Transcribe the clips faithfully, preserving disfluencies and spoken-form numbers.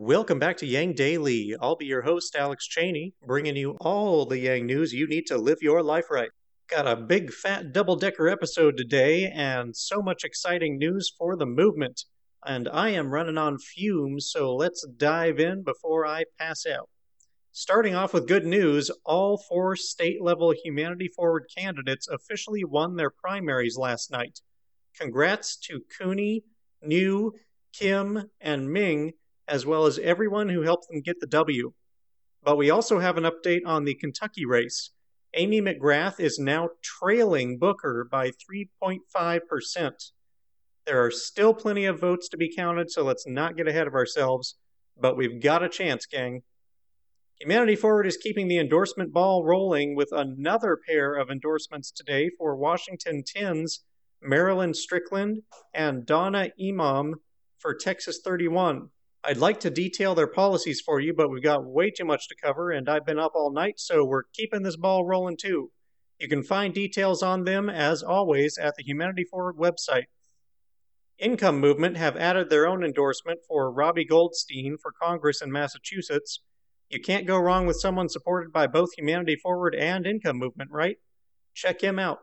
Welcome back to Yang Daily. I'll be your host, Alex Cheney, bringing you all the Yang news you need to live your life right. Got a big fat double decker episode today, and so much exciting news for the movement. And I am running on fumes, so let's dive in before I pass out. Starting off with good news, all four state level Humanity Forward candidates officially won their primaries last night. Congrats to Cooney, New, Kim, and Ming, as well as everyone who helped them get the W. But we also have an update on the Kentucky race. Amy McGrath is now trailing Booker by three point five percent. There are still plenty of votes to be counted, so let's not get ahead of ourselves, but we've got a chance, gang. Humanity Forward is keeping the endorsement ball rolling with another pair of endorsements today for Washington Ten's Marilyn Strickland and Donna Imam for Texas thirty-one. I'd like to detail their policies for you, but we've got way too much to cover, and I've been up all night, so we're keeping this ball rolling too. You can find details on them, as always, at the Humanity Forward website. Income Movement have added their own endorsement for Robbie Goldstein for Congress in Massachusetts. You can't go wrong with someone supported by both Humanity Forward and Income Movement, right? Check him out.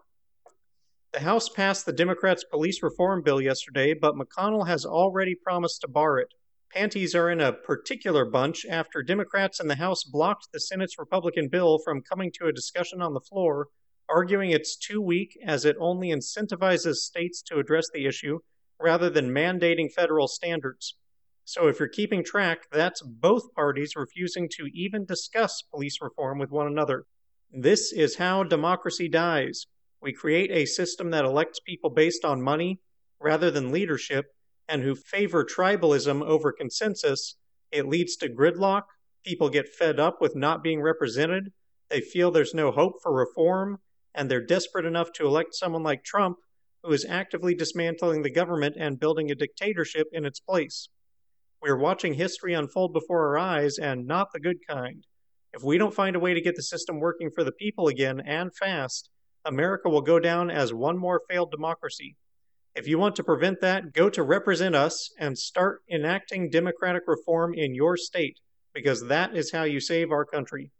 The House passed the Democrats' police reform bill yesterday, but McConnell has already promised to bar it. Panties are in a particular bunch after Democrats in the House blocked the Senate's Republican bill from coming to a discussion on the floor, arguing it's too weak as it only incentivizes states to address the issue rather than mandating federal standards. So if you're keeping track, that's both parties refusing to even discuss police reform with one another. This is how democracy dies. We create a system that elects people based on money rather than leadership, and who favor tribalism over consensus. It leads to gridlock. People get fed up with not being represented. They feel there's no hope for reform, and they're desperate enough to elect someone like Trump, who is actively dismantling the government and building a dictatorship in its place. We're watching history unfold before our eyes, and not the good kind. If we don't find a way to get the system working for the people again, and fast, America will go down as one more failed democracy. If you want to prevent that, go to Represent Us and start enacting democratic reform in your state, because that is how you save our country.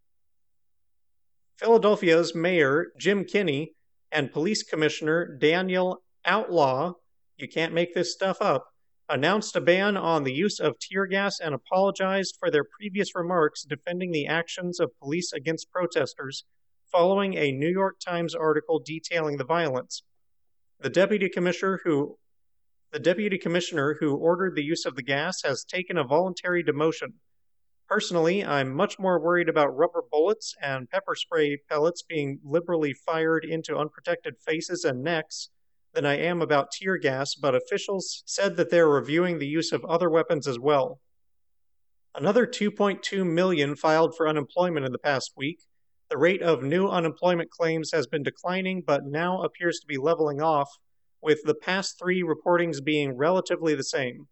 Philadelphia's Mayor Jim Kenney and Police Commissioner Daniel Outlaw, you can't make this stuff up, announced a ban on the use of tear gas and apologized for their previous remarks defending the actions of police against protesters, following a New York Times article detailing the violence. The deputy commissioner who the deputy commissioner who ordered the use of the gas has taken a voluntary demotion. Personally, I'm much more worried about rubber bullets and pepper spray pellets being liberally fired into unprotected faces and necks than I am about tear gas, but officials said that they're reviewing the use of other weapons as well. Another two point two million filed for unemployment in the past week. The rate of new unemployment claims has been declining, but now appears to be leveling off, with the past three reportings being relatively the same.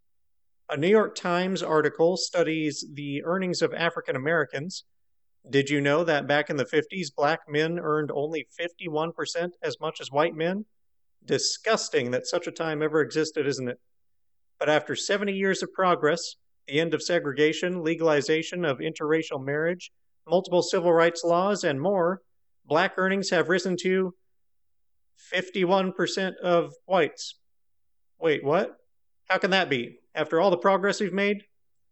A New York Times article studies the earnings of African Americans. Did you know that back in the fifties, black men earned only fifty-one percent as much as white men? Disgusting that such a time ever existed, isn't it? But after seventy years of progress, the end of segregation, legalization of interracial marriage, multiple civil rights laws, and more, black earnings have risen to fifty-one percent of whites. Wait, what? How can that be? After all the progress we've made?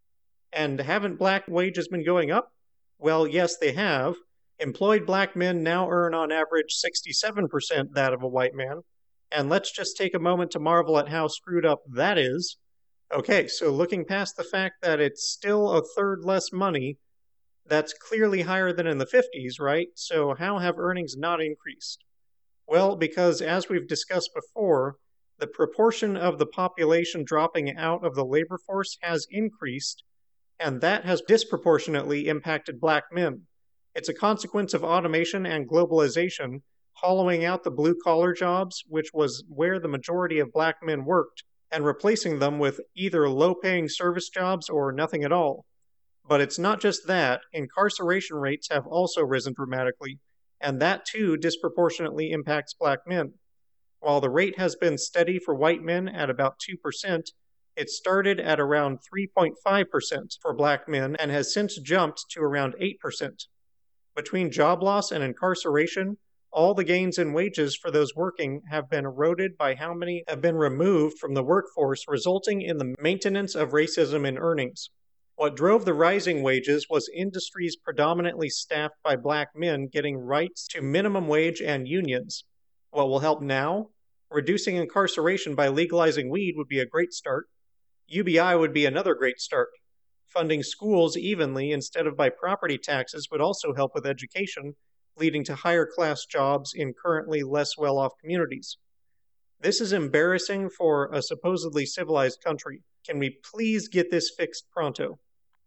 And haven't black wages been going up? Well, yes, they have. Employed black men now earn on average sixty-seven percent that of a white man. And let's just take a moment to marvel at how screwed up that is. Okay, so looking past the fact that it's still a third less money, that's clearly higher than in the fifties, right? So how have earnings not increased? Well, because as we've discussed before, the proportion of the population dropping out of the labor force has increased, and that has disproportionately impacted black men. It's a consequence of automation and globalization, hollowing out the blue-collar jobs, which was where the majority of black men worked, and replacing them with either low-paying service jobs or nothing at all. But it's not just that. Incarceration rates have also risen dramatically, and that too disproportionately impacts black men. While the rate has been steady for white men at about two percent, It started at around three point five percent for black men and has since jumped to around eight percent. Between job loss and incarceration, all the gains in wages for those working have been eroded by how many have been removed from the workforce, resulting in the maintenance of racism in earnings. What drove the rising wages was industries predominantly staffed by black men getting rights to minimum wage and unions. What will help now? Reducing incarceration by legalizing weed would be a great start. U B I would be another great start. Funding schools evenly instead of by property taxes would also help with education, leading to higher class jobs in currently less well-off communities. This is embarrassing for a supposedly civilized country. Can we please get this fixed pronto?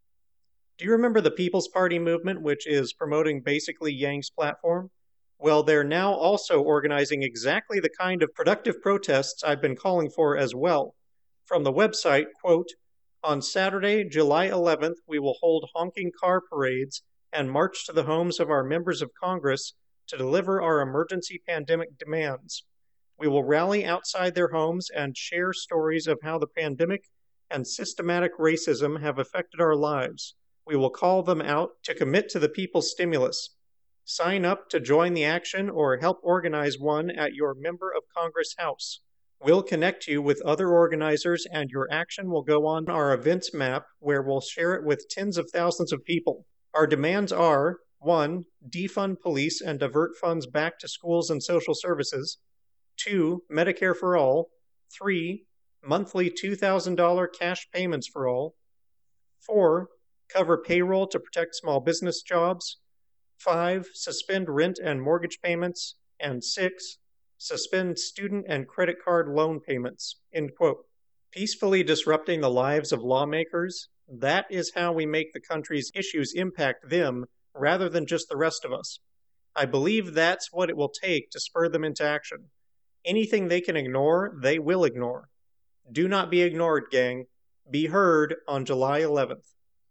Do you remember the People's Party movement, which is promoting basically Yang's platform? Well, they're now also organizing exactly the kind of productive protests I've been calling for as well. From the website, quote, "On Saturday, July eleventh, we will hold honking car parades and march to the homes of our members of Congress to deliver our emergency pandemic demands. We will rally outside their homes and share stories of how the pandemic and systematic racism have affected our lives. We will call them out to commit to the people's stimulus. Sign up to join the action or help organize one at your member of Congress house. We'll connect you with other organizers and your action will go on our events map where we'll share it with tens of thousands of people. Our demands are, one, defund police and divert funds back to schools and social services. Two, Medicare for all. Three, monthly two thousand dollars cash payments for all. Four, cover payroll to protect small business jobs. Five, suspend rent and mortgage payments. And six, suspend student and credit card loan payments." End quote. Peacefully disrupting the lives of lawmakers, that is how we make the country's issues impact them rather than just the rest of us. I believe that's what it will take to spur them into action. Anything they can ignore, they will ignore. Do not be ignored, gang. Be heard on July eleventh.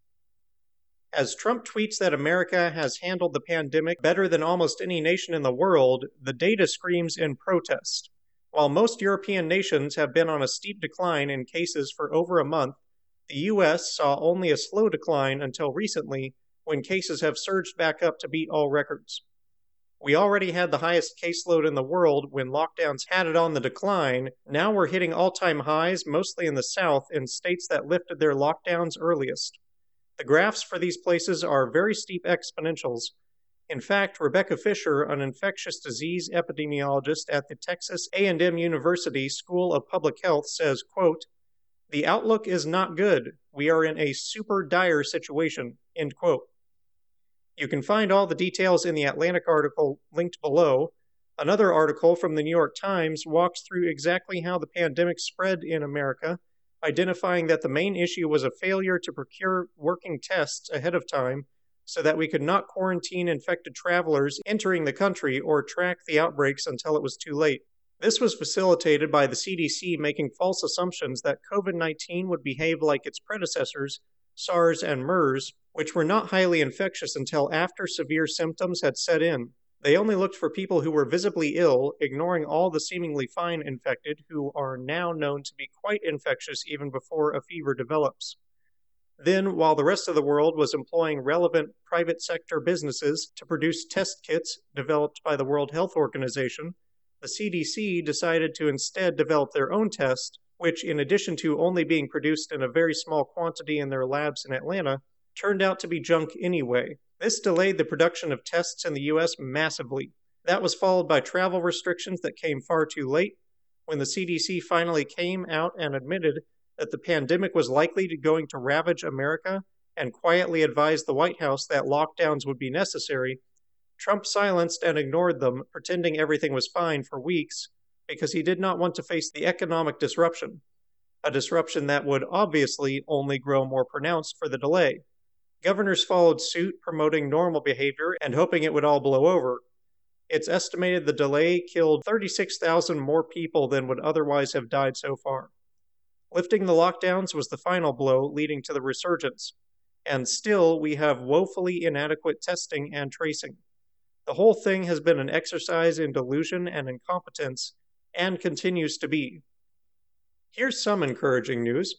As Trump tweets that America has handled the pandemic better than almost any nation in the world, the data screams in protest. While most European nations have been on a steep decline in cases for over a month, the U S saw only a slow decline until recently, when cases have surged back up to beat all records. We already had the highest caseload in the world when lockdowns had it on the decline. Now we're hitting all-time highs, mostly in the South, in states that lifted their lockdowns earliest. The graphs for these places are very steep exponentials. In fact, Rebecca Fisher, an infectious disease epidemiologist at the Texas A and M University School of Public Health, says, quote, "The outlook is not good. We are in a super dire situation," end quote. You can find all the details in the Atlantic article linked below. Another article from the New York Times walks through exactly how the pandemic spread in America, identifying that the main issue was a failure to procure working tests ahead of time so that we could not quarantine infected travelers entering the country or track the outbreaks until it was too late. This was facilitated by the C D C making false assumptions that COVID nineteen would behave like its predecessors, SARS and MERS, which were not highly infectious until after severe symptoms had set in. They only looked for people who were visibly ill, ignoring all the seemingly fine infected, who are now known to be quite infectious even before a fever develops. Then, while the rest of the world was employing relevant private sector businesses to produce test kits developed by the World Health Organization, the C D C decided to instead develop their own test, which, in addition to only being produced in a very small quantity in their labs in Atlanta, turned out to be junk anyway. This delayed the production of tests in the U S massively. That was followed by travel restrictions that came far too late. When the C D C finally came out and admitted that the pandemic was likely to going to ravage America and quietly advised the White House that lockdowns would be necessary, Trump silenced and ignored them, pretending everything was fine for weeks because he did not want to face the economic disruption, a disruption that would obviously only grow more pronounced for the delay. Governors followed suit, promoting normal behavior and hoping it would all blow over. It's estimated the delay killed thirty-six thousand more people than would otherwise have died so far. Lifting the lockdowns was the final blow, leading to the resurgence. And still, we have woefully inadequate testing and tracing. The whole thing has been an exercise in delusion and incompetence, and continues to be. Here's some encouraging news.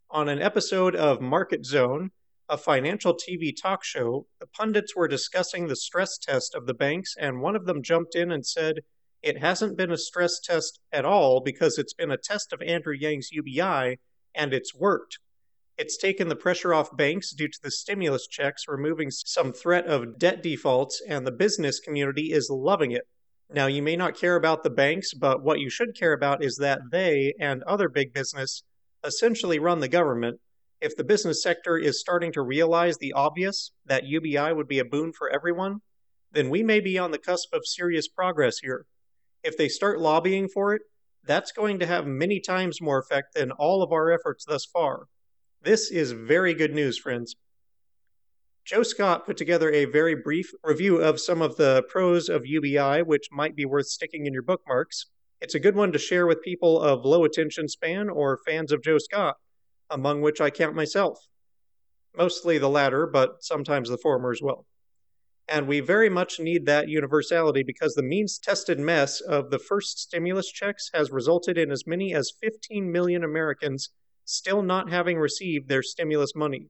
On an episode of Market Zone, a financial T V talk show, the pundits were discussing the stress test of the banks, and one of them jumped in and said, "It hasn't been a stress test at all because it's been a test of Andrew Yang's U B I, and it's worked. It's taken the pressure off banks due to the stimulus checks, removing some threat of debt defaults, and the business community is loving it." Now, you may not care about the banks, but what you should care about is that they and other big business essentially run the government. If the business sector is starting to realize the obvious, that U B I would be a boon for everyone, then we may be on the cusp of serious progress here. If they start lobbying for it, that's going to have many times more effect than all of our efforts thus far. This is very good news, friends. Joe Scott put together a very brief review of some of the pros of U B I, which might be worth sticking in your bookmarks. It's a good one to share with people of low attention span or fans of Joe Scott, among which I count myself. Mostly the latter, but sometimes the former as well. And we very much need that universality because the means-tested mess of the first stimulus checks has resulted in as many as fifteen million Americans still not having received their stimulus money.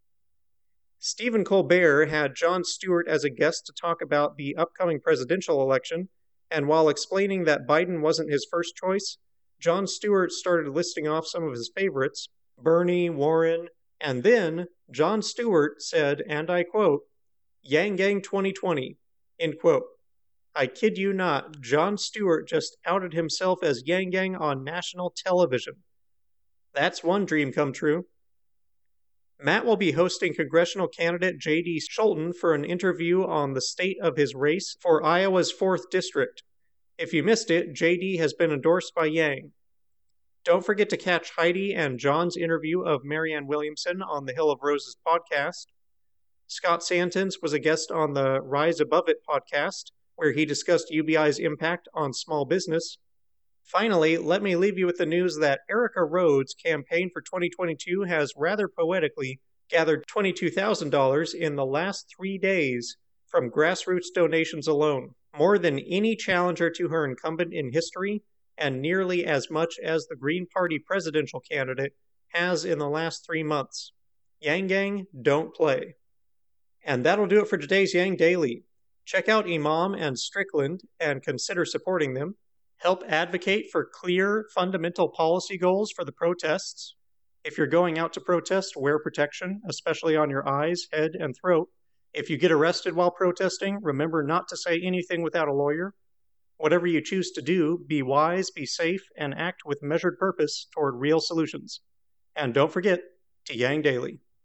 Stephen Colbert had Jon Stewart as a guest to talk about the upcoming presidential election, and while explaining that Biden wasn't his first choice, Jon Stewart started listing off some of his favorites, Bernie, Warren, and then Jon Stewart said, and I quote, "Yang Gang twenty twenty, end quote. I kid you not, Jon Stewart just outed himself as Yang Gang on national television. That's one dream come true. Matt will be hosting congressional candidate J D Scholten for an interview on the state of his race for Iowa's fourth District. If you missed it, J D has been endorsed by Yang. Don't forget to catch Heidi and John's interview of Marianne Williamson on the Hill of Roses podcast. Scott Santens was a guest on the Rise Above It podcast, where he discussed U B I's impact on small business. Finally, let me leave you with the news that Erica Rhodes' campaign for twenty twenty-two has rather poetically gathered twenty-two thousand dollars in the last three days from grassroots donations alone, more than any challenger to her incumbent in history, and nearly as much as the Green Party presidential candidate has in the last three months. Yang Gang, don't play. And that'll do it for today's Yang Daily. Check out Imam and Strickland and consider supporting them. Help advocate for clear, fundamental policy goals for the protests. If you're going out to protest, wear protection, especially on your eyes, head, and throat. If you get arrested while protesting, remember not to say anything without a lawyer. Whatever you choose to do, be wise, be safe, and act with measured purpose toward real solutions. And don't forget to Yang Daily.